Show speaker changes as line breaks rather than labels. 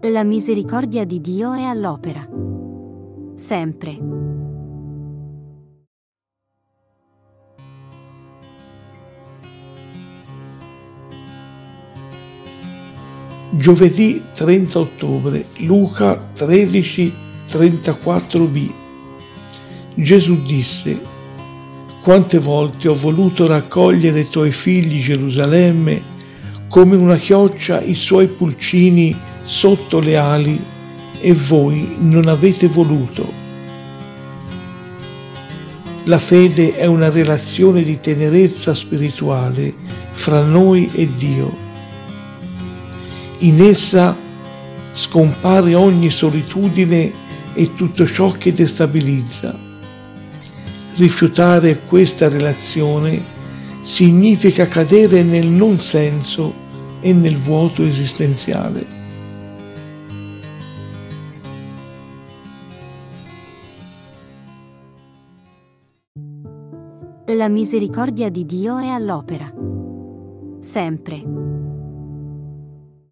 La misericordia di Dio è all'opera. Sempre.
Giovedì 30 ottobre, Luca 13:34b. Gesù disse: quante volte ho voluto raccogliere i tuoi figli, Gerusalemme, come una chioccia i suoi pulcini sotto le ali, e voi non avete voluto. La fede è una relazione di tenerezza spirituale fra noi e Dio. In essa scompare ogni solitudine e tutto ciò che destabilizza. Rifiutare questa relazione significa cadere nel non senso e nel vuoto esistenziale.
La misericordia di Dio è all'opera. Sempre.